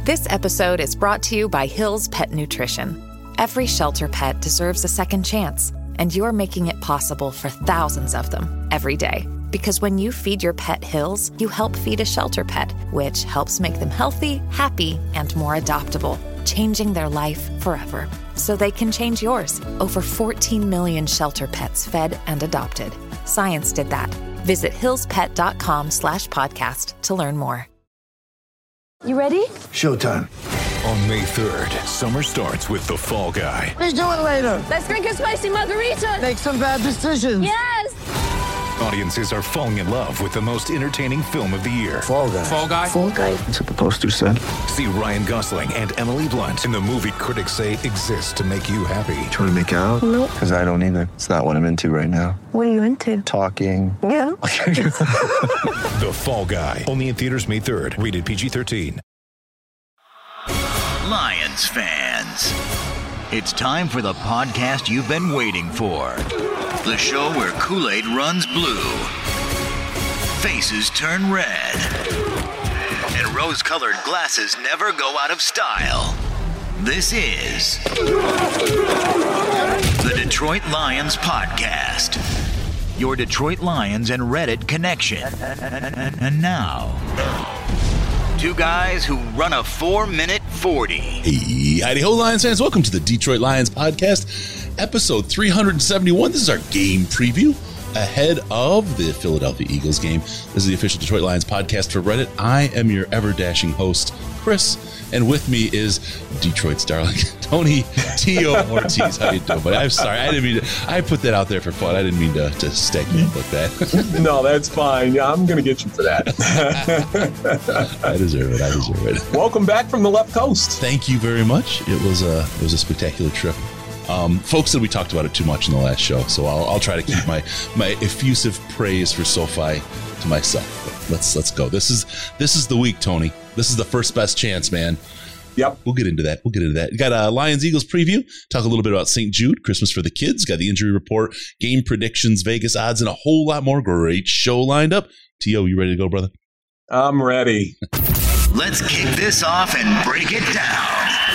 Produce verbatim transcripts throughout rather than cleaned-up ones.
This episode is brought to you by Hill's Pet Nutrition. Every shelter pet deserves a second chance, and you're making it possible for thousands of them every day. Because when you feed your pet Hill's, you help feed a shelter pet, which helps make them healthy, happy, and more adoptable, changing their life forever. So they can change yours. Over fourteen million shelter pets fed and adopted. Science did that. Visit hillspet.com slash podcast to learn more. You ready? Showtime. On May third, summer starts with The Fall Guy. Let's do it later. Let's drink a spicy margarita. Make some bad decisions. Yes! Audiences are falling in love with the most entertaining film of the year. Fall Guy. Fall Guy? Fall Guy. That's what the poster said. See Ryan Gosling and Emily Blunt in the movie critics say exists to make you happy. Trying to make it out? Nope. Because I don't either. It's not what I'm into right now. What are you into? Talking. Yeah. The Fall Guy. Only in theaters May third. Rated P G thirteen. Lions fans, it's time for the podcast you've been waiting for. The show where Kool-Aid runs blue, faces turn red, and rose-colored glasses never go out of style. This is the Detroit Lions Podcast, your Detroit Lions and Reddit connection. And now, two guys who run a four-minute forty. Hey, howdy ho, Lions fans. Welcome to the Detroit Lions Podcast, episode three seventy-one. This is our game preview ahead of the Philadelphia Eagles game. This is the official Detroit Lions podcast for Reddit. I am your ever-dashing host, Chris, and with me is Detroit's darling, Tony T O Ortiz. How you doing, buddy? I'm sorry. I didn't mean to. I put that out there for fun. I didn't mean to, to stack you up like that. No, that's fine. Yeah, I'm going to get you for that. I deserve it. I deserve it. Welcome back from the left coast. Thank you very much. It was a it was a spectacular trip. Um, folks said we talked about it too much in the last show, so I'll, I'll try to keep my, my effusive praise for SoFi to myself. But let's let's go. This is this is the week, Tony. This is the first best chance, man. Yep. We'll get into that. We'll get into that. We got a Lions Eagles preview. Talk a little bit about Saint Jude, Christmas for the kids. Got the injury report, game predictions, Vegas odds, and a whole lot more. Great show lined up. T O, you ready to go, brother? I'm ready. Let's kick this off and break it down.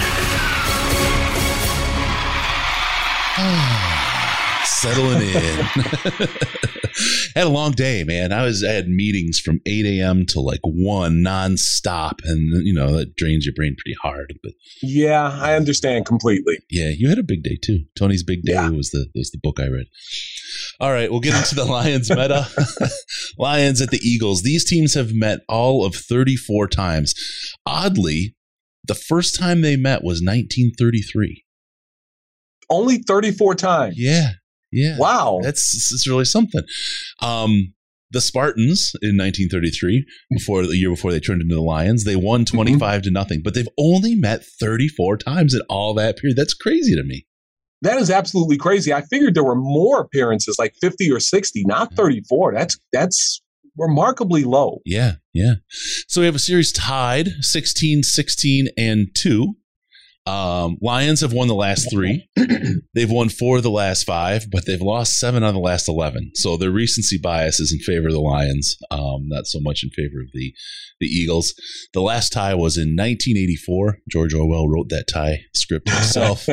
Settling in. Had a long day, man. I was I had meetings from eight a.m. to like one nonstop, and you know that drains your brain pretty hard. But Yeah, I understand completely. yeah, you had a big day too. Tony's big day Yeah. was the was the book I read. All right, we'll get into the Lions meta. Lions at the Eagles. These teams have met all of thirty-four times. Oddly, the first time they met was nineteen thirty-three. Only thirty-four times. Yeah, yeah. Wow. That's, that's really something. Um, the Spartans in nineteen thirty-three, before the year before they turned into the Lions, they won twenty-five to nothing, but they've only met thirty-four times in all that period. That's crazy to me. That is absolutely crazy. I figured there were more appearances, like fifty or sixty, not thirty-four. That's that's remarkably low. Yeah, yeah. So we have a series tied sixteen, sixteen, and two. Um, Lions have won the last three. They've won four of the last five, but they've lost seven out of the last eleven. So their recency bias is in favor of the Lions, um, not so much in favor of the, the Eagles. The last tie was in nineteen eighty-four. George Orwell wrote that tie script himself.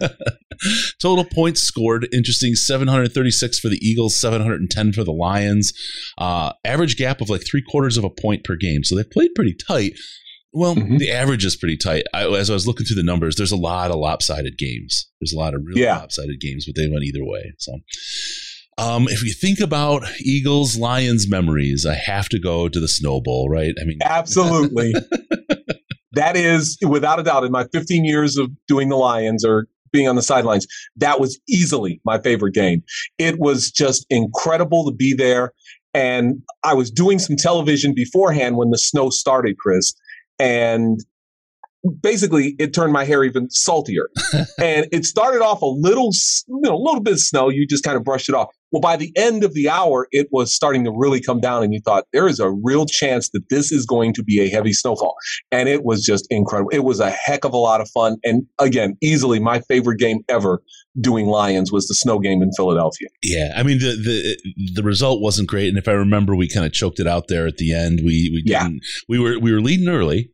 Total points scored, interesting, seven hundred thirty-six for the Eagles, seven hundred ten for the Lions. Uh, average gap of like three quarters of a point per game. So they've played pretty tight. Well, mm-hmm. The average is pretty tight. I, as I was looking through the numbers, there's a lot of lopsided games. There's a lot of really yeah. lopsided games, but they went either way. So um, if you think about Eagles, Lions memories, I have to go to the Snow Bowl, right? I mean, absolutely. That is, without a doubt, in my fifteen years of doing the Lions or being on the sidelines, that was easily my favorite game. It was just incredible to be there. And I was doing some television beforehand when the snow started, Chris. And basically, it turned my hair even saltier. And it started off a little, you know, a little bit of snow. You just kind of brush it off. Well, by the end of the hour, it was starting to really come down. And you thought, there is a real chance that this is going to be a heavy snowfall. And it was just incredible. It was a heck of a lot of fun. And again, easily my favorite game ever doing Lions was the snow game in Philadelphia. Yeah, I mean, the the the result wasn't great. And if I remember, we kind of choked it out there at the end. We we didn't, yeah. we were we were leading early.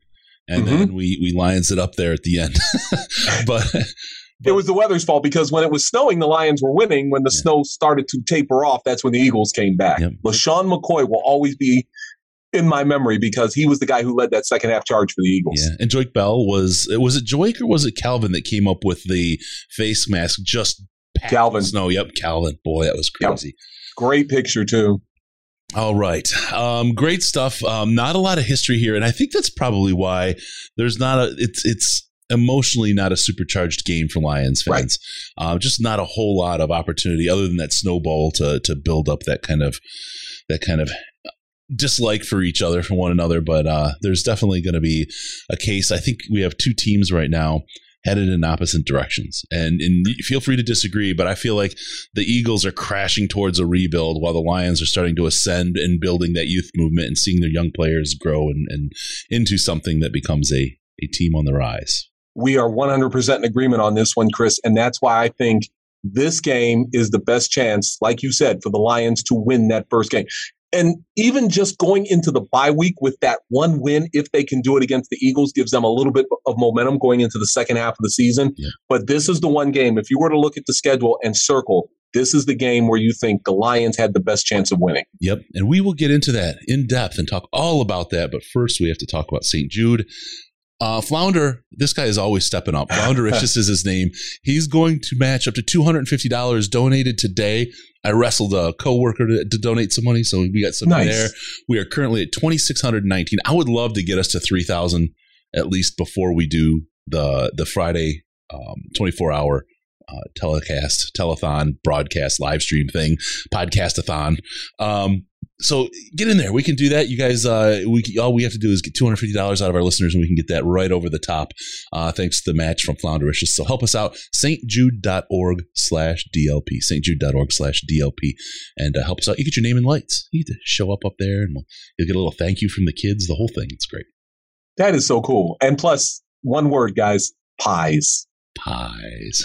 and Mm-hmm. then we we Lions it up there at the end. but, but it was the weather's fault because when it was snowing, the Lions were winning. When the Yeah. snow started to taper off, that's when the Eagles came back. Yep. LaShawn McCoy will always be in my memory because he was the guy who led that second half charge for the Eagles. yeah, and Joik Bell was was it Joik or was it Calvin that came up with the face mask just packed Calvin. with snow? Yep, Calvin. Boy, that was Yep. crazy. Great picture, too. All right. Um, great stuff. Um, not a lot of history here. And I think that's probably why there's not a, it's, it's emotionally not a supercharged game for Lions fans. Right. Uh, just not a whole lot of opportunity other than that snowball to, to build up that kind of, that kind of dislike for each other, for one another. But uh, there's definitely going to be a case. I think we have two teams right now headed in opposite directions. And, and feel free to disagree, but I feel like the Eagles are crashing towards a rebuild while the Lions are starting to ascend and building that youth movement and seeing their young players grow and, and into something that becomes a, a team on the rise. We are one hundred percent in agreement on this one, Chris. And that's why I think this game is the best chance, like you said, for the Lions to win that first game. And even just going into the bye week with that one win, if they can do it against the Eagles, gives them a little bit of momentum going into the second half of the season. Yeah. But this is the one game, if you were to look at the schedule and circle, this is the game where you think the Lions had the best chance of winning. Yep. And we will get into that in depth and talk all about that. But first, we have to talk about Saint Jude. Uh, Flounder, this guy is always stepping up. Floundericious is his name. He's going to match up to two hundred fifty dollars donated today. I wrestled a coworker to, to donate some money, so we got some Nice. there. We are currently at two thousand six hundred nineteen. I would love to get us to three thousand at least before we do the the Friday um, twenty-four hour uh, telecast, telethon, broadcast, live stream thing, podcast-a-thon. Um, So get in there. We can do that. You guys, uh, we all we have to do is get two hundred fifty dollars out of our listeners, and we can get that right over the top, uh, thanks to the match from Floundericious. So help us out, stjude.org slash DLP, stjude.org slash DLP, and uh, help us out. You get your name in lights. You get to show up up there, and we'll, you'll get a little thank you from the kids, the whole thing. It's great. That is so cool. And plus, one word, guys, pies. Pies.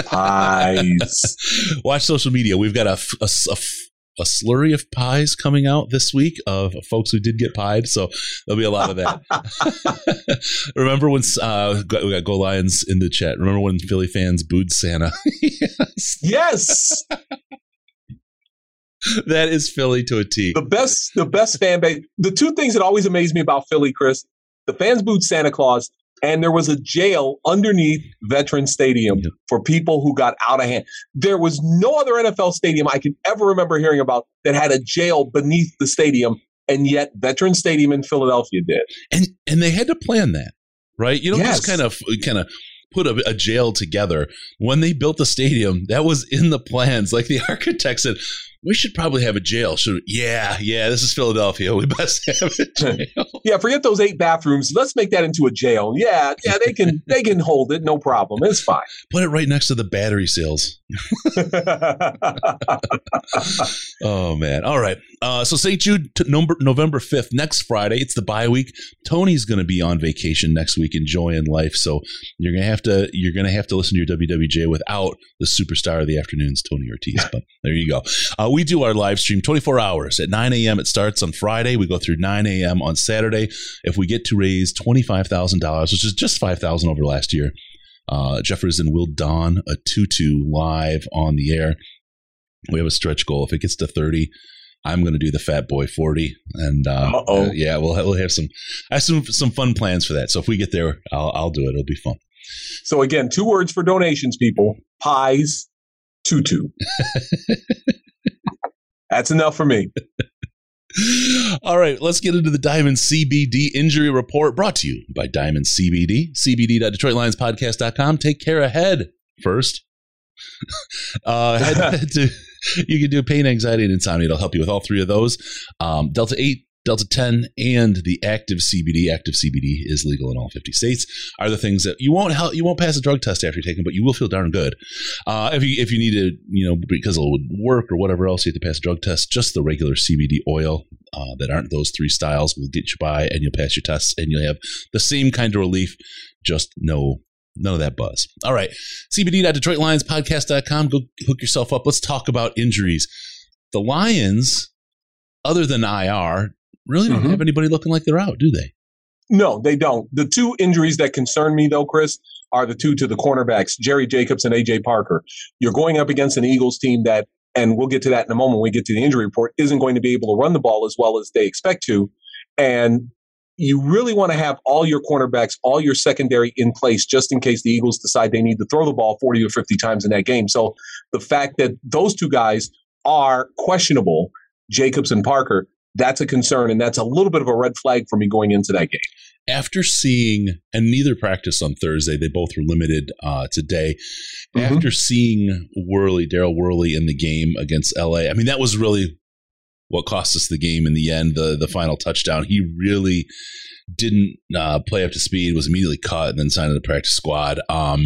Pies. Watch social media. We've got a, a, a a slurry of pies coming out this week of folks who did get pied. So there'll be a lot of that. Remember when uh, we got Go Lions in the chat. Remember when Philly fans booed Santa? Yes. Yes. That is Philly to a T. The best, the best fan base. The two things that always amaze me about Philly, Chris, the fans booed Santa Claus, and there was a jail underneath Veterans Stadium Yep. for people who got out of hand. There was no other N F L stadium I can ever remember hearing about that had a jail beneath the stadium, and yet Veterans Stadium in Philadelphia did. And and they had to plan that, right? You don't Yes. just kind of kind of put a, a jail together. When they built the stadium, that was in the plans. Like the architect said, we should probably have a jail. Should we? Yeah, yeah, this is Philadelphia. We best have a jail. Yeah, forget those eight bathrooms. Let's make that into a jail. Yeah, yeah, they can they can hold it, no problem. It's fine. Put it right next to the battery sales. Oh, man. All right. Uh, so Saint Jude, t- number, November fifth, next Friday. It's the bye week. Tony's going to be on vacation next week, enjoying life. So you're going to have to you're going to have to listen to your W W J without the superstar of the afternoons, Tony Ortiz. But there you go. Uh, we do our live stream twenty-four hours at nine a.m. It starts on Friday. We go through nine a.m. on Saturday. If we get to raise twenty-five thousand dollars, which is just five thousand dollars over last year, uh, Jefferson will don a tutu live on the air. We have a stretch goal. If it gets to thirty, I'm going to do the Fat Boy forty, and uh, uh, yeah, we'll have, we'll have some. I have some some fun plans for that. So if we get there, I'll I'll do it. It'll be fun. So again, two words for donations, people: pies, tutu. That's enough for me. All right, let's get into the Diamond C B D injury report, brought to you by Diamond C B D, c b d dot detroit lions podcast dot com. Take care ahead first. uh, head, head to, you can do pain, anxiety, and insomnia. It'll help you with all three of those. Um, Delta eight, Delta ten, and the active C B D. Active C B D is legal in all fifty states. Are the things that you won't help, you won't pass a drug test after you take them, but you will feel darn good. Uh, if you if you need to, you know, because it'll work or whatever else, you have to pass a drug test. Just the regular C B D oil uh, that aren't those three styles will get you by, and you'll pass your tests, and you'll have the same kind of relief. Just no. None of that buzz. All right. c b d dot detroit lions podcast dot com. Go hook yourself up. Let's talk about injuries. The Lions, other than I R, really don't Mm-hmm. have anybody looking like they're out, do they? No, they don't. The two injuries that concern me, though, Chris, are the two to the cornerbacks, Jerry Jacobs and A J Parker. You're going up against an Eagles team that, and we'll get to that in a moment when we get to the injury report, isn't going to be able to run the ball as well as they expect to. And you really want to have all your cornerbacks, all your secondary in place just in case the Eagles decide they need to throw the ball forty or fifty times in that game. So the fact that those two guys are questionable, Jacobs and Parker, that's a concern, and that's a little bit of a red flag for me going into that game. After seeing, and neither practiced on Thursday, they both were limited uh, today. Mm-hmm. After seeing Worley, Daryl Worley in the game against L A, I mean, that was really what cost us the game in the end, the, the final touchdown. He really didn't uh, play up to speed, was immediately cut, and then signed to the practice squad. Um,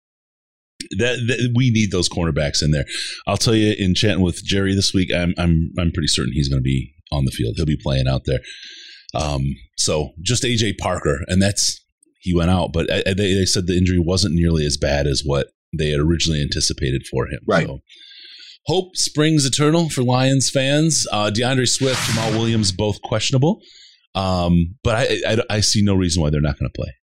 that, that we need those cornerbacks in there. I'll tell you, in chatting with Jerry this week, I'm I'm I'm pretty certain he's going to be on the field. He'll be playing out there. Um, so just A J Parker, and that's he went out, but I, they, they said the injury wasn't nearly as bad as what they had originally anticipated for him. Right. So hope springs eternal for Lions fans. Uh, DeAndre Swift, Jamal Williams, both questionable, um, but I, I I see no reason why they're not going to play.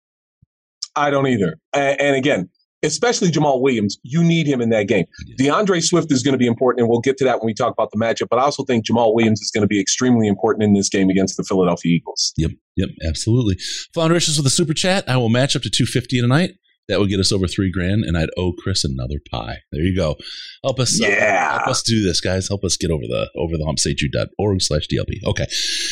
I don't either. And, and again, especially Jamal Williams, you need him in that game. Yeah. DeAndre Swift is going to be important, and we'll get to that when we talk about the matchup. But I also think Jamal Williams is going to be extremely important in this game against the Philadelphia Eagles. Yep, yep, absolutely. Flounderations with a super chat. I will match up to two fifty tonight. That would get us over three grand, and I'd owe Chris another pie. There you go. Help us, yeah. uh, help us do this, guys. Help us get over the over the hump. St Jude dot org slash D L P. Okay.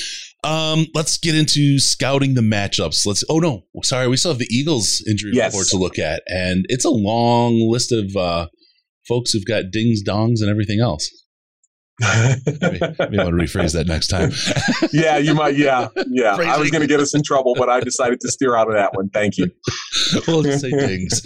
Um, let's get into scouting the matchups. Let's. Oh no, sorry, we still have the Eagles injury yes. report to look at, and it's a long list of uh, folks who've got dings, dongs, and everything else. maybe, maybe I want to rephrase that next time. yeah, you might. Yeah, yeah. Phrasing. I was going to get us in trouble, but I decided to steer out of that one. Thank you. We'll just say dings.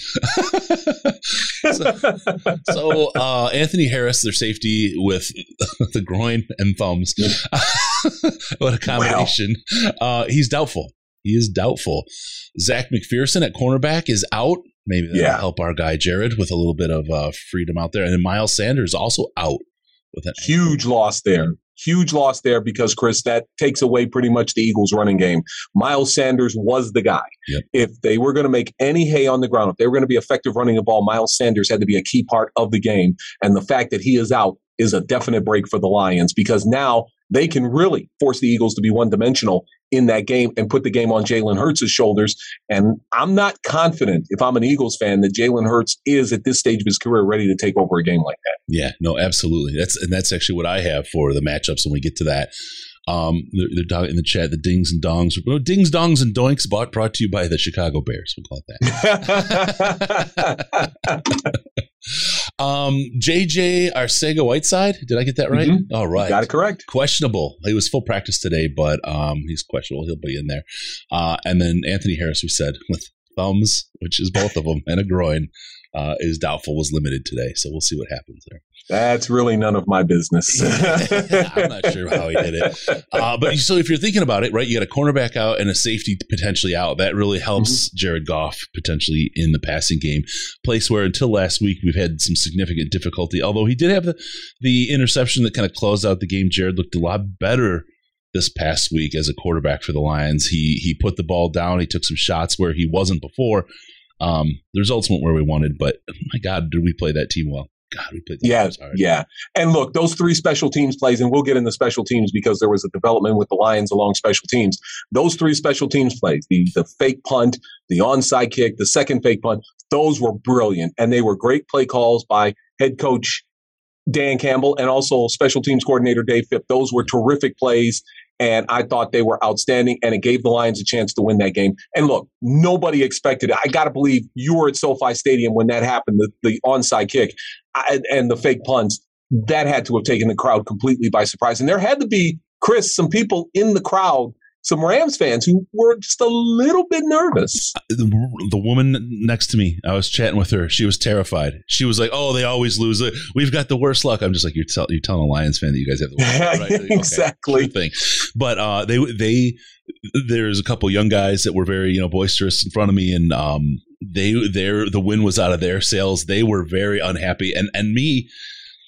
so, so uh, Anthony Harris, their safety with the groin and thumbs. What a combination. Wow. Uh, he's doubtful. He is doubtful. Zach McPherson at cornerback is out. Maybe that'll yeah. help our guy Jared with a little bit of uh, freedom out there. And then Miles Sanders also out. With an huge loss there. Huge loss there because, Chris, that takes away pretty much the Eagles' running game. Miles Sanders was the guy. Yep. If they were going to make any hay on the ground, if they were going to be effective running the ball, Miles Sanders had to be a key part of the game. And the fact that he is out is a definite break for the Lions because now they can really force the Eagles to be one-dimensional in that game and put the game on Jalen Hurts' shoulders. And I'm not confident, if I'm an Eagles fan, that Jalen Hurts is at this stage of his career ready to take over a game like that. Yeah, no, absolutely. That's and that's actually what I have for the matchups when we get to that. Um, they're, they're in the chat, the dings and dongs. Dings, dongs, and doinks brought, brought to you by the Chicago Bears. We'll call it that. um, J J Arcega-Whiteside. Did I get that right? Mm-hmm. All right. You got it correct. Questionable. He was full practice today, but um, he's questionable. He'll be in there. Uh, and then Anthony Harris, we said, with thumbs, which is both of them, and a groin, uh, is doubtful, was limited today. So we'll see what happens there. That's really none of my business. I'm not sure how he did it. Uh, but so if you're thinking about it, right, you got a cornerback out and a safety potentially out. That really helps mm-hmm. Jared Goff potentially in the passing game. Place where until last week we've had some significant difficulty. Although he did have the, the interception that kind of closed out the game. Jared looked a lot better this past week as a quarterback for the Lions. He he put the ball down. He took some shots where he wasn't before. Um, the results weren't where we wanted, but oh my God, did we play that team well? God, we played yeah, yeah. And look, those three special teams plays, and we'll get into special teams because there was a development with the Lions along special teams. Those three special teams plays, the, the fake punt, the onside kick, the second fake punt, those were brilliant. And they were great play calls by head coach Dan Campbell and also special teams coordinator Dave Phipp. Those were terrific plays. And I thought they were outstanding, and it gave the Lions a chance to win that game. And look, nobody expected it. I got to believe you were at SoFi Stadium when that happened, the, the onside kick I, and the fake punts. That had to have taken the crowd completely by surprise. And there had to be, Chris, some people in the crowd, some Rams fans who were just a little bit nervous. The, the woman next to me, I was chatting with her. She was terrified. She was like, "Oh, they always lose. We've got the worst luck." I'm just like, "You're, tell, you're telling a Lions fan that you guys have the worst luck, right?" Exactly. Okay, thing. But uh, they they there's a couple young guys that were very you know boisterous in front of me, and um, they their the win was out of their sails. They were very unhappy, and and me.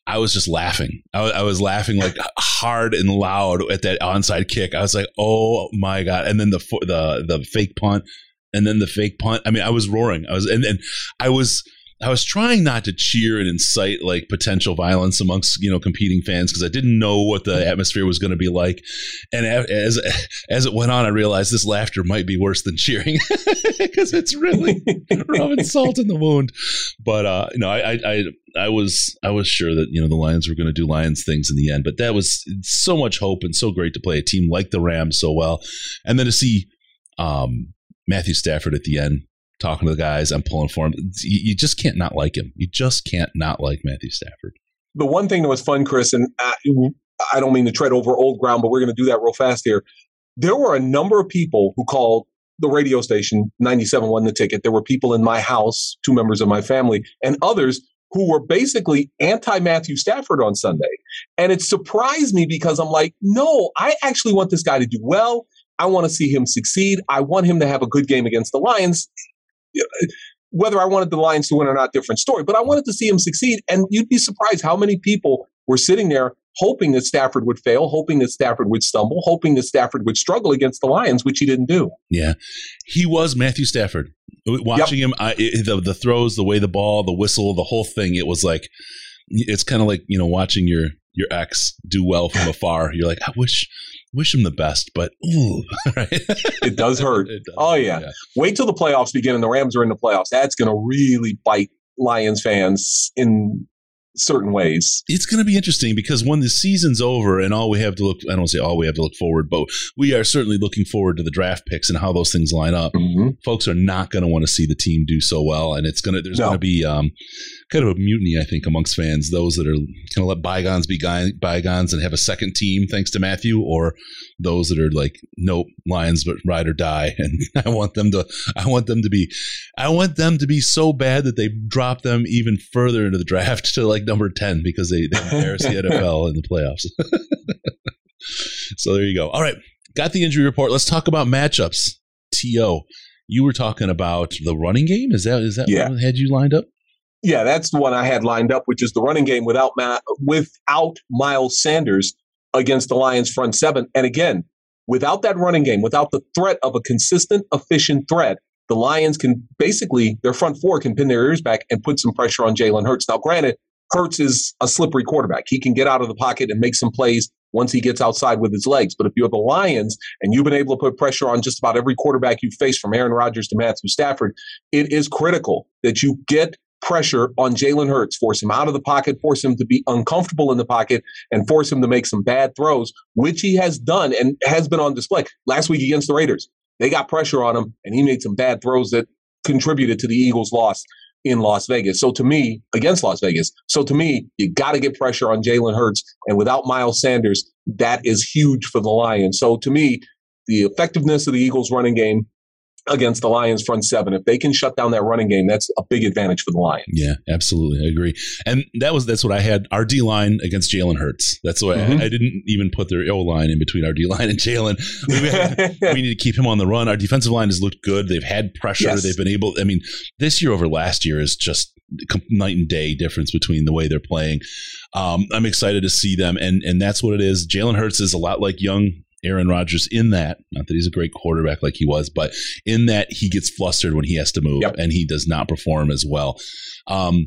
I was just laughing. I was, I was laughing like hard and loud at that onside kick. I was like, oh my God. And then the the the fake punt and then the fake punt. I mean, I was roaring. I was and, and I was I was trying not to cheer and incite like potential violence amongst, you know, competing fans because I didn't know what the atmosphere was going to be like. And as as it went on, I realized this laughter might be worse than cheering because it's really rubbing salt in the wound. But uh, you know, I, I I I was I was sure that, you know, the Lions were going to do Lions things in the end. But that was so much hope and so great to play a team like the Rams so well, and then to see um, Matthew Stafford at the end. Talking to the guys, I'm pulling for him. You, you just can't not like him. You just can't not like Matthew Stafford. The one thing that was fun, Chris, and I, I don't mean to tread over old ground, but we're going to do that real fast here. There were a number of people who called the radio station, ninety-seven won the ticket. There were people in my house, two members of my family, and others who were basically anti-Matthew Stafford on Sunday. And it surprised me because I'm like, no, I actually want this guy to do well. I want to see him succeed. I want him to have a good game against the Lions. Whether I wanted the Lions to win or not, different story, but I wanted to see him succeed. And you'd be surprised how many people were sitting there hoping that Stafford would fail, hoping that Stafford would stumble, hoping that Stafford would struggle against the Lions, which he didn't do. Yeah, he was Matthew Stafford. Watching yep. him, I, it, the, the throws, the way the ball, the whistle, the whole thing, it was like, it's kind of like, you know, watching your your ex do well from afar. You're like, I wish... Wish him the best, but ooh, right? It does hurt. It does. Oh, yeah. yeah. Wait till the playoffs begin and the Rams are in the playoffs. That's going to really bite Lions fans in certain ways. It's going to be interesting because when the season's over and all we have to look, I don't say all we have to look forward, but we are certainly looking forward to the draft picks and how those things line up. Mm-hmm. Folks are not going to want to see the team do so well. And it's going to, there's no. going to be um, kind of a mutiny, I think, amongst fans, those that are going to let bygones be guy, bygones and have a second team thanks to Matthew, or those that are like, nope, Lions, but ride or die. And I want them to, I want them to be, I want them to be so bad that they drop them even further into the draft to like number ten because they, they embarrass the N F L in the playoffs. So there you go. All right. Got the injury report. Let's talk about matchups. T O, you were talking about the running game. Is that, is that yeah. what had you lined up? Yeah, that's the one I had lined up, which is the running game without Ma- without Miles Sanders against the Lions front seven. And again, without that running game, without the threat of a consistent, efficient threat, the Lions can basically, their front four can pin their ears back and put some pressure on Jalen Hurts. Now, granted, Hurts is a slippery quarterback. He can get out of the pocket and make some plays once he gets outside with his legs. But if you're the Lions and you've been able to put pressure on just about every quarterback you face, from Aaron Rodgers to Matthew Stafford, it is critical that you get pressure on Jalen Hurts, force him out of the pocket, force him to be uncomfortable in the pocket, and force him to make some bad throws, which he has done and has been on display. Last week against the Raiders, they got pressure on him, and he made some bad throws that contributed to the Eagles' loss in Las Vegas. So to me, against Las Vegas, so to me, you got to get pressure on Jalen Hurts, and without Miles Sanders, that is huge for the Lions. So to me, the effectiveness of the Eagles' running game against the Lions front seven, if they can shut down that running game, that's a big advantage for the Lions. Yeah, absolutely. I agree. And that was that's what I had. Our D line against Jalen Hurts. That's why mm-hmm. I, I didn't even put their O line in between our D line and Jalen. We, we need to keep him on the run. Our defensive line has looked good. They've had pressure. Yes. They've been able. I mean, this year over last year is just night and day difference between the way they're playing. Um, I'm excited to see them, and and that's what it is. Jalen Hurts is a lot like young Aaron Rodgers in that, not that he's a great quarterback like he was, but in that he gets flustered when he has to move, yep. and he does not perform as well. Um,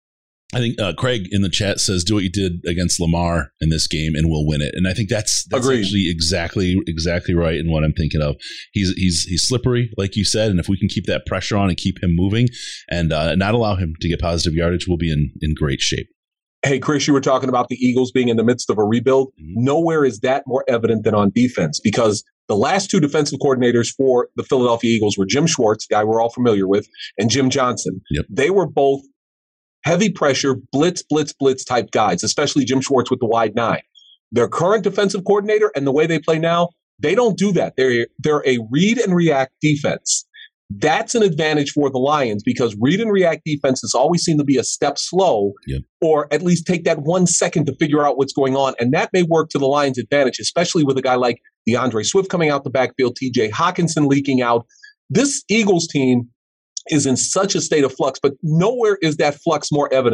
I think uh, Craig in the chat says, do what you did against Lamar in this game and we'll win it. And I think that's, that's actually exactly exactly right in what I'm thinking of. He's he's he's slippery, like you said, and if we can keep that pressure on and keep him moving and uh, not allow him to get positive yardage, we'll be in, in great shape. Hey, Chris, you were talking about the Eagles being in the midst of a rebuild. Mm-hmm. Nowhere is that more evident than on defense, because the last two defensive coordinators for the Philadelphia Eagles were Jim Schwartz, guy we're all familiar with, and Jim Johnson. Yep. They were both heavy pressure, blitz, blitz, blitz type guys, especially Jim Schwartz with the wide nine. Their current defensive coordinator and the way they play now, they don't do that. They're, they're a read and react defense. That's an advantage for the Lions because read and react defenses always seem to be a step slow, yep. or at least take that one second to figure out what's going on. And that may work to the Lions' advantage, especially with a guy like DeAndre Swift coming out the backfield, T J Hawkinson leaking out. This Eagles team is in such a state of flux, but nowhere is that flux more evident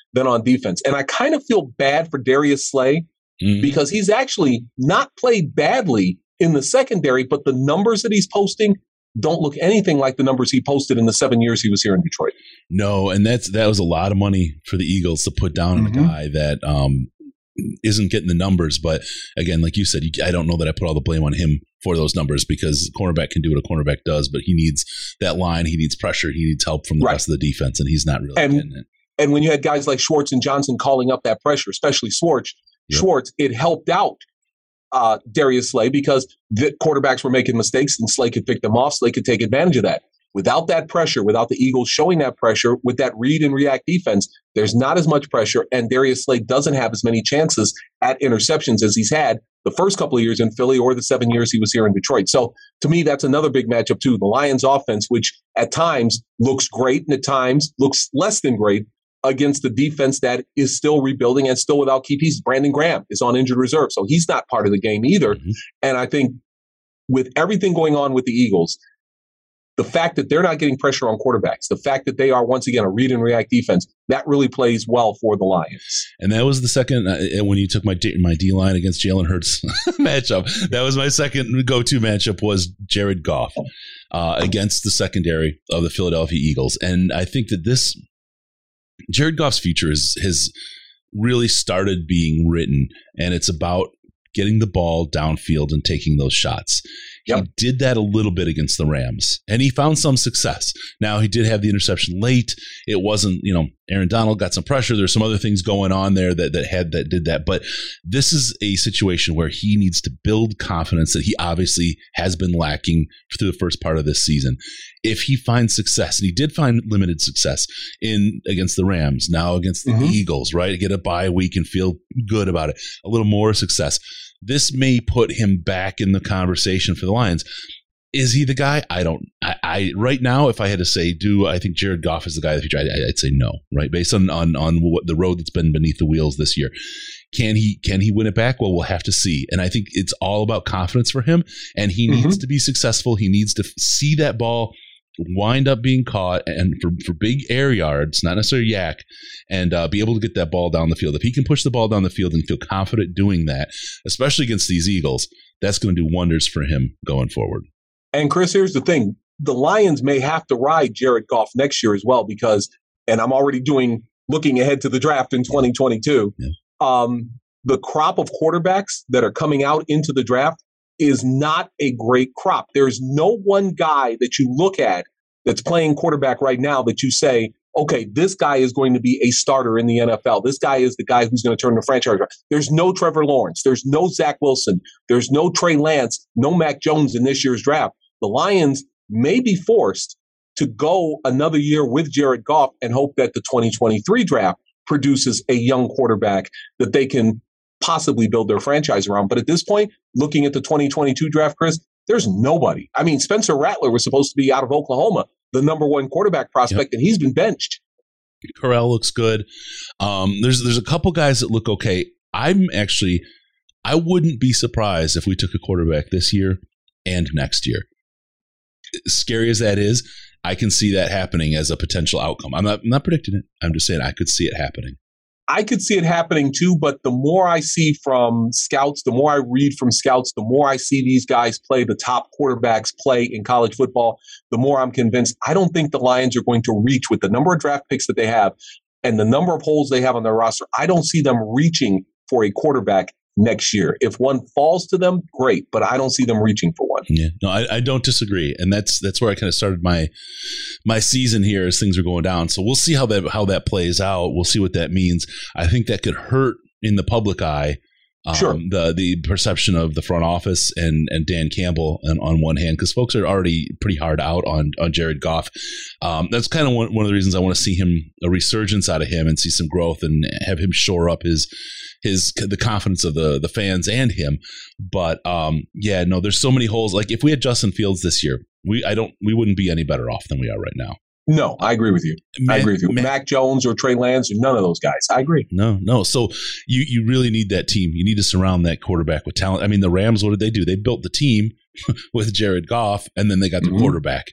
than on defense. And I kind of feel bad for Darius Slay mm-hmm. because he's actually not played badly in the secondary, but the numbers that he's posting don't look anything like the numbers he posted in the seven years he was here in Detroit. No, and that's that was a lot of money for the Eagles to put down mm-hmm. on a guy that um, isn't getting the numbers. But again, like you said, you, I don't know that I put all the blame on him for those numbers because cornerback can do what a cornerback does, but he needs that line, he needs pressure, he needs help from the right. rest of the defense, and he's not really and, getting it. And when you had guys like Schwartz and Johnson calling up that pressure, especially Schwartz, yep. Schwartz, it helped out uh, Darius Slay because the quarterbacks were making mistakes and Slay could pick them off. Slay could take advantage of that. Without that pressure, without the Eagles showing that pressure, with that read and react defense, there's not as much pressure, and Darius Slay doesn't have as many chances at interceptions as he's had the first couple of years in Philly or the seven years he was here in Detroit. So to me, that's another big matchup too. The Lions offense, which at times looks great and at times looks less than great, against the defense that is still rebuilding and still without key pieces. Brandon Graham is on injured reserve, so he's not part of the game either. Mm-hmm. And I think with everything going on with the Eagles, the fact that they're not getting pressure on quarterbacks, the fact that they are once again a read and react defense, that really plays well for the Lions. And that was the second, uh, when you took my D, my D line against Jalen Hurts matchup, that was my second go-to matchup was Jared Goff uh, against the secondary of the Philadelphia Eagles. And I think that this, Jared Goff's future is, has really started being written, and it's about getting the ball downfield and taking those shots. Yep. He did that a little bit against the Rams, and he found some success. Now, he did have the interception late. It wasn't, you know, Aaron Donald got some pressure. There's some other things going on there that, that had that did that. But this is a situation where he needs to build confidence that he obviously has been lacking through the first part of this season. If he finds success, and he did find limited success in against the Rams, now against the mm-hmm. Eagles, right? Get a bye week and feel good about it. A little more success. This may put him back in the conversation for the Lions. Is he the guy? I don't. I, I right now, if I had to say, do I think Jared Goff is the guy of the future? I, I'd say no. Right, based on on on what the road that's been beneath the wheels this year. Can he can he win it back? Well, we'll have to see. And I think it's all about confidence for him. And he mm-hmm. needs to be successful. He needs to see that ball wind up being caught, and for, for big air yards, not necessarily yak, and uh, be able to get that ball down the field. If he can push the ball down the field and feel confident doing that, especially against these Eagles, that's going to do wonders for him going forward. And Chris, here's the thing. The Lions may have to ride Jared Goff next year as well because, and I'm already doing, looking ahead to the draft in twenty twenty-two, yeah. um, the crop of quarterbacks that are coming out into the draft is not a great crop. There's no one guy that you look at that's playing quarterback right now that you say, okay, this guy is going to be a starter in the N F L. This guy is the guy who's going to turn the franchise around. There's no Trevor Lawrence. There's no Zach Wilson. There's no Trey Lance, no Mac Jones in this year's draft. The Lions may be forced to go another year with Jared Goff and hope that the twenty twenty-three draft produces a young quarterback that they can possibly build their franchise around. But at this point, looking at the twenty twenty-two draft, Chris, there's nobody. I mean, Spencer Rattler was supposed to be out of Oklahoma, the number one quarterback prospect, yep. and he's been benched. Corral looks good. Um, there's there's a couple guys that look okay. I'm actually, I wouldn't be surprised if we took a quarterback this year and next year. As scary as that is, I can see that happening as a potential outcome. I'm not, I'm not predicting it. I'm just saying I could see it happening. I could see it happening too, but the more I see from scouts, the more I read from scouts, the more I see these guys play, the top quarterbacks play in college football, the more I'm convinced I don't think the Lions are going to reach with the number of draft picks that they have and the number of holes they have on their roster. I don't see them reaching for a quarterback next year. If one falls to them, great, but I don't see them reaching for one. Yeah, no, I, I don't disagree, and that's that's where I kind of started my my season here as things are going down. So we'll see how that how that plays out. We'll see what that means. I think that could hurt in the public eye. Um, sure. The the perception of the front office and and Dan Campbell on, on one hand, because folks are already pretty hard out on on Jared Goff. Um, that's kind of one, one of the reasons I want to see him a resurgence out of him and see some growth and have him shore up his his the confidence of the the fans and him. But um, yeah, no, there's so many holes. Like if we had Justin Fields this year, we I don't we wouldn't be any better off than we are right now. No, I agree with you. Mac, I agree with you. Mac, Mac Jones or Trey Lance or none of those guys. I agree. No, no. So you you really need that team. You need to surround that quarterback with talent. I mean, the Rams, what did they do? They built the team with Jared Goff, and then they got the mm-hmm. quarterback.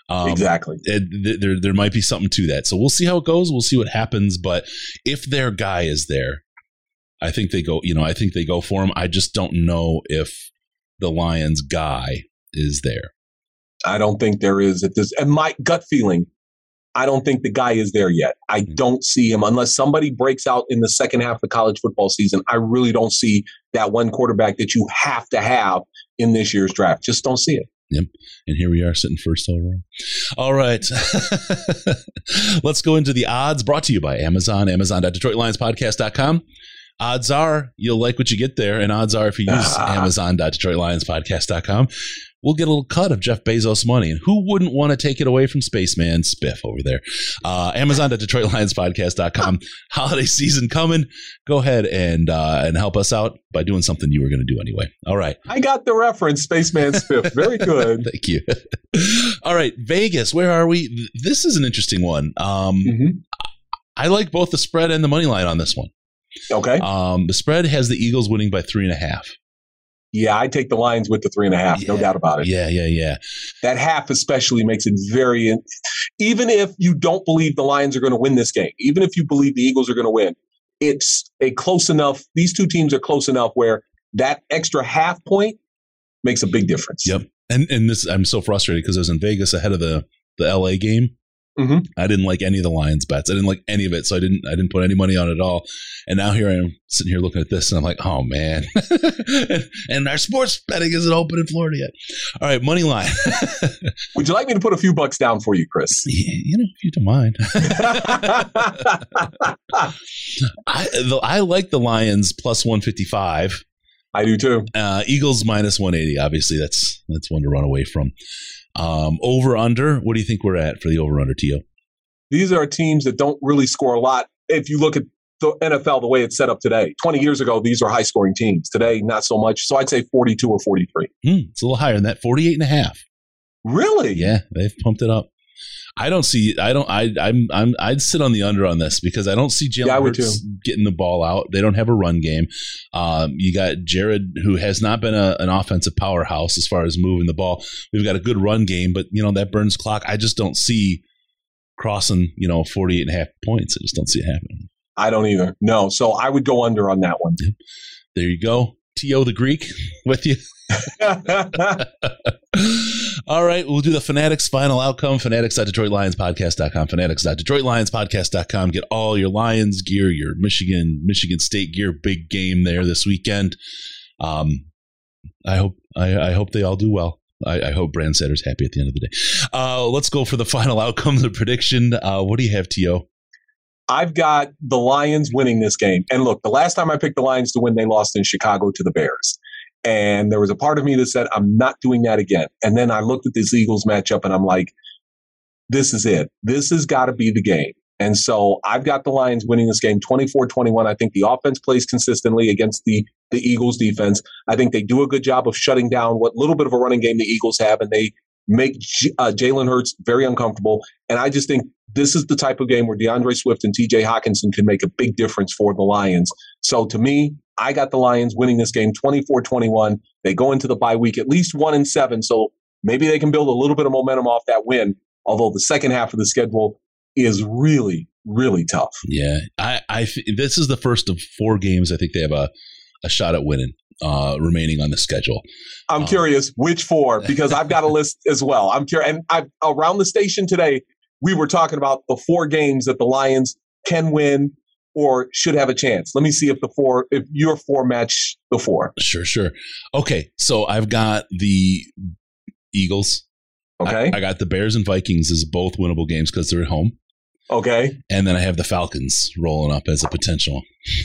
Um, exactly. It, there, there might be something to that. So we'll see how it goes. We'll see what happens. But if their guy is there, I think they go, you know, I think they go for him. I just don't know if the Lions guy is there. I don't think there is at this. And my gut feeling, I don't think the guy is there yet. I don't see him unless somebody breaks out in the second half of the college football season. I really don't see that one quarterback that you have to have in this year's draft. Just don't see it. Yep. And here we are sitting first overall. All right. Let's go into the odds brought to you by Amazon, amazon dot detroit lions podcast dot com. Odds are you'll like what you get there. And odds are if you use ah. amazon dot detroit lions podcast dot com, we'll get a little cut of Jeff Bezos' money. And who wouldn't want to take it away from Spaceman Spiff over there? Uh, amazon dot detroit lions podcast dot com. Holiday season coming. Go ahead and uh, and help us out by doing something you were going to do anyway. All right. I got the reference, Spaceman Spiff. Very good. Thank you. All right. Vegas, where are we? This is an interesting one. Um, mm-hmm. I like both the spread and the money line on this one. Okay. Um, the spread has the Eagles winning by three and a half. Yeah, I take the Lions with the three and a half. Yeah, no doubt about it. Yeah, yeah, yeah. That half especially makes it very, even if you don't believe the Lions are going to win this game, even if you believe the Eagles are going to win, it's a close enough, these two teams are close enough where that extra half point makes a big difference. Yep. And and this, I'm so frustrated because I was in Vegas ahead of the, the L A game. Mm-hmm. I didn't like any of the Lions bets. I didn't like any of it, so I didn't. I didn't put any money on it at all. And now here I am sitting here looking at this, and I'm like, "Oh man!" and, and our sports betting isn't open in Florida yet. All right, money line. Would you like me to put a few bucks down for you, Chris? Yeah, you know, if you don't mind. I the, I like the Lions plus one fifty-five. I do too. Uh, Eagles minus one eighty. Obviously, that's that's one to run away from. Um, over under, what do you think we're at for the over under, Tio? These are teams that don't really score a lot. If you look at the N F L the way it's set up today, twenty years ago, these are high scoring teams. Today, not so much. So I'd say forty-two or forty-three. Mm, it's a little higher than that, forty-eight and a half. Really? Yeah, they've pumped it up. I don't see. I don't. I. I'm. I'm. I'd sit on the under on this because I don't see Jalen yeah, Hurts getting the ball out. They don't have a run game. Um, you got Jared, who has not been a, an offensive powerhouse as far as moving the ball. We've got a good run game, but you know that burns clock. I just don't see crossing. You know, forty-eight and a half points. I just don't see it happening. I don't either. No. So I would go under on that one. Yep. There you go. T O the Greek with you. All right, we'll do the Fanatics final outcome. Fanatics dot detroit lions podcast dot com. Fanatics dot detroit lions podcast dot com. Get all your Lions gear, your Michigan Michigan State gear. Big game there this weekend. Um, I hope I, I hope they all do well. I, I hope Brandsetter's happy at the end of the day. Uh, let's go for the final outcome, the prediction. Uh, what do you have, T O? I've got the Lions winning this game. And look, the last time I picked the Lions to win, they lost in Chicago to the Bears. And there was a part of me that said, I'm not doing that again. And then I looked at this Eagles matchup and I'm like, this is it. This has got to be the game. And so I've got the Lions winning this game twenty-four twenty-one. I think the offense plays consistently against the, the Eagles defense. I think they do a good job of shutting down what little bit of a running game the Eagles have, and they make J- uh, Jalen Hurts very uncomfortable. And I just think this is the type of game where DeAndre Swift and T J Hawkinson can make a big difference for the Lions. So to me, I got the Lions winning this game twenty-four twenty-one. They go into the bye week at least one and seven. So maybe they can build a little bit of momentum off that win. Although the second half of the schedule is really, really tough. Yeah. I, I this is the first of four games I think they have a, a shot at winning uh, remaining on the schedule. I'm um, curious which four, because I've got a list as well. I'm curious. And I, around the station today, we were talking about the four games that the Lions can win or should have a chance. Let me see if the four, if your four match the four. Sure, sure. Okay, so I've got the Eagles. Okay. I, I got the Bears and Vikings as both winnable games because they're at home. Okay. And then I have the Falcons rolling up as a potential.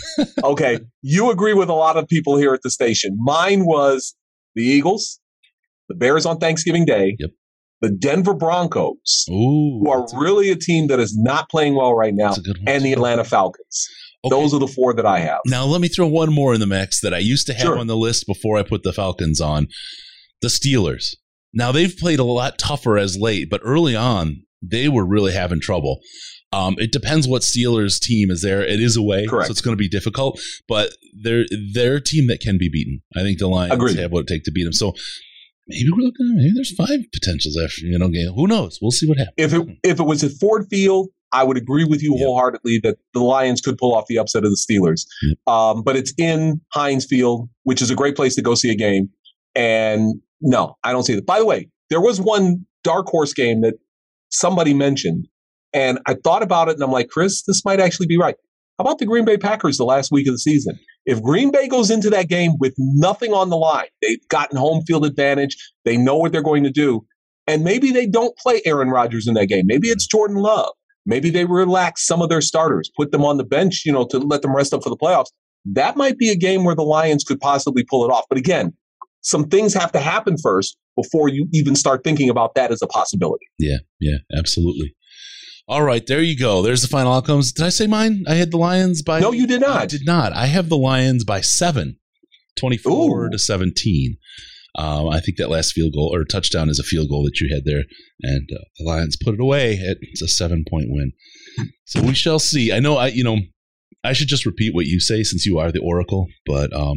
Okay. You agree with a lot of people here at the station. Mine was the Eagles, the Bears on Thanksgiving Day, yep. the Denver Broncos, Ooh, who are really a team that is not playing well right now, and the Atlanta Falcons. Okay. Those are the four that I have. Now, let me throw one more in the mix that I used to have sure. on the list before I put the Falcons on. The Steelers. Now, they've played a lot tougher as late, but early on, they were really having trouble. Um, it depends what Steelers team is there. It is away, Correct. So it's going to be difficult, but they're, they're a team that can be beaten. I think the Lions Agreed. have what it takes to beat them. So maybe we're looking at, maybe there's five potentials after, you know, game. Who knows? We'll see what happens. If it, if it was at Ford Field, I would agree with you yep. wholeheartedly that the Lions could pull off the upset of the Steelers. Yep. Um, but it's in Heinz Field, which is a great place to go see a game. And no, I don't see it. By the way, there was one dark horse game that somebody mentioned, and I thought about it, and I'm like, Chris, this might actually be right. How about the Green Bay Packers the last week of the season? If Green Bay goes into that game with nothing on the line, they've gotten home field advantage, they know what they're going to do, and maybe they don't play Aaron Rodgers in that game. Maybe it's Jordan Love. Maybe they relax some of their starters, put them on the bench, you know, to let them rest up for the playoffs. That might be a game where the Lions could possibly pull it off. But again, some things have to happen first before you even start thinking about that as a possibility. Yeah, yeah, absolutely. All right, there you go. There's the final outcomes. Did I say mine? I had the Lions by... No, you did not. I did not. I have the Lions by seven, twenty-four Ooh. to seventeen. Um, I think that last field goal or touchdown is a field goal that you had there, and uh, the Lions put it away. It's a seven-point win. So we shall see. I know I, you know, I should just repeat what you say since you are the oracle, but um,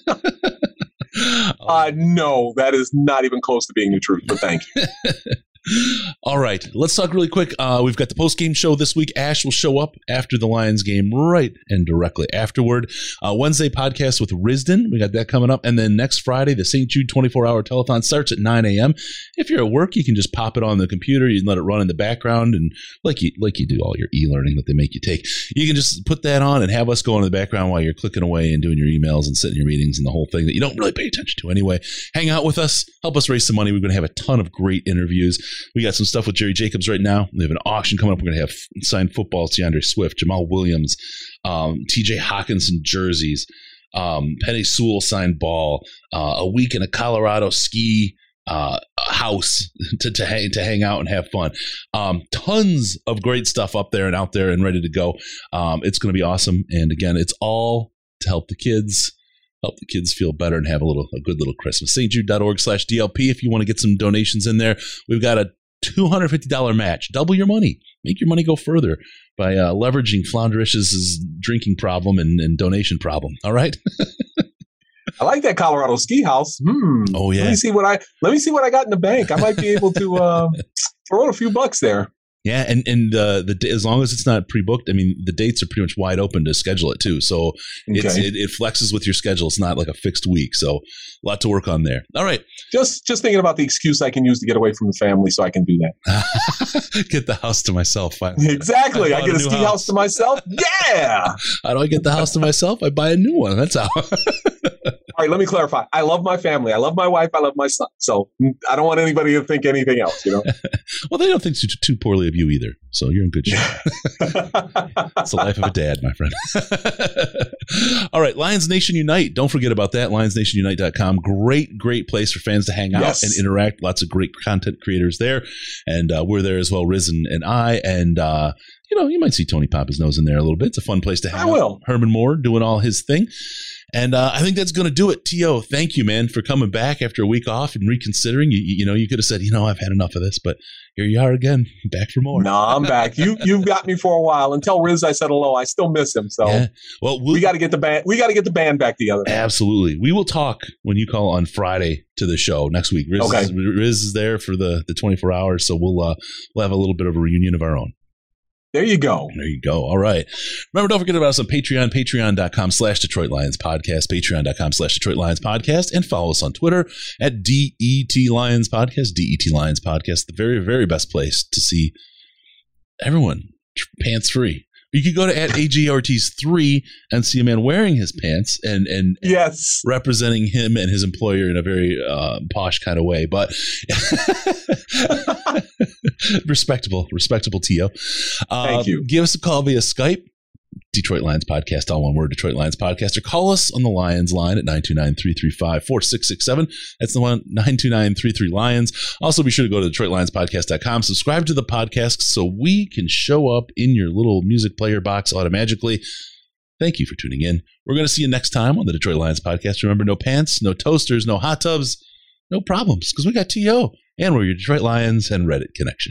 uh, no, that is not even close to being the truth. But thank you. All right, let's talk really quick. Uh, we've got the post-game show this week. Ash will show up after the Lions game right and directly afterward. Uh, Wednesday podcast with Risden. We got that coming up. And then next Friday, the Saint Jude twenty-four hour telethon starts at nine a.m. If you're at work, you can just pop it on the computer. You can let it run in the background. And like you like you do all your e-learning that they make you take, you can just put that on and have us go in the background while you're clicking away and doing your emails and sitting in your meetings and the whole thing that you don't really pay attention to anyway. Hang out with us. Help us raise some money. We're going to have a ton of great interviews. We got some stuff with Jerry Jacobs right now. We have an auction coming up. We're going to have signed footballs, DeAndre Swift, Jamal Williams, um, T J Hawkinson jerseys, um, Penny Sewell signed ball, uh, a week in a Colorado ski uh, house to, to, hang, to hang out and have fun. Um, tons of great stuff up there and out there and ready to go. Um, it's going to be awesome. And again, it's all to help the kids. Help the kids feel better and have a little a good little Christmas. St Jude dot org slash D L P if you want to get some donations in there. We've got a two hundred fifty dollars match. Double your money. Make your money go further by uh, leveraging Flounderish's drinking problem and, and donation problem. All right? I like that Colorado ski house. Hmm. Oh, yeah. Let me see what I let me see what I got in the bank. I might be able to uh, throw in a few bucks there. Yeah, and and uh, the as long as it's not pre-booked, I mean, the dates are pretty much wide open to schedule it too. So it's, okay. it, it flexes with your schedule. It's not like a fixed week. So a lot to work on there. All right. Just just thinking about the excuse I can use to get away from the family so I can do that. Get the house to myself. Finally. Exactly. I, I get a, a ski house. house to myself. Yeah. How do I get the house to myself? I buy a new one. That's how. All right, let me clarify. I love my family. I love my wife. I love my son. So I don't want anybody to think anything else, you know? Well, they don't think too, too poorly of you either. So you're in good shape. It's the life of a dad, my friend. All right, Lions Nation Unite. Don't forget about that. lions nation unite dot com. Great, great place for fans to hang out yes. and interact. Lots of great content creators there. And uh, we're there as well, Riz and, and I. And, uh, you know, you might see Tony pop his nose in there a little bit. It's a fun place to hang I will. out. Herman Moore doing all his thing. And uh, I think that's going to do it. T O, thank you, man, for coming back after a week off and reconsidering. You, you know, you could have said, you know, I've had enough of this, but here you are again, back for more. No, I'm back. You, you've got me for a while. And tell Riz I said hello. I still miss him. So yeah. well, we'll, we got to get the band. We got to get the band back together. Absolutely. We will talk when you call on Friday to the show next week. Riz, okay. is, Riz is there for the, the twenty-four hours, so we'll uh, we'll have a little bit of a reunion of our own. There you go. There you go. All right. Remember, don't forget about us on Patreon, patreon dot com slash Detroit Lions Podcast, patreon dot com slash Detroit Lions Podcast, and follow us on Twitter at D E T Lions Podcast, D E T Lions Podcast, the very, very best place to see everyone pants free. You could go to at A G Ortiz three and see a man wearing his pants and, and yes. representing him and his employer in a very uh, posh kind of way, but respectable, respectable T O. Uh, Thank you. Give us a call via Skype, Detroit Lions Podcast, all one word, Detroit Lions Podcast, or call us on the Lions line at nine two nine, three three five, four six six seven. That's the one, nine two nine, three three Lions. Also, be sure to go to Detroit Lions Podcast dot com, subscribe to the podcast so we can show up in your little music player box automatically. Thank you for tuning in. We're going to see you next time on the Detroit Lions Podcast. Remember, no pants, no toasters, no hot tubs, no problems, because we got T O, and we're your Detroit Lions and Reddit connection.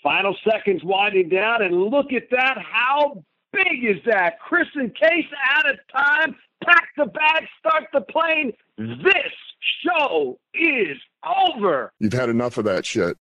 Final seconds winding down, and look at that. How big is that? Chris and Case out of time. Pack the bag, start the plane. This show is over. You've had enough of that shit.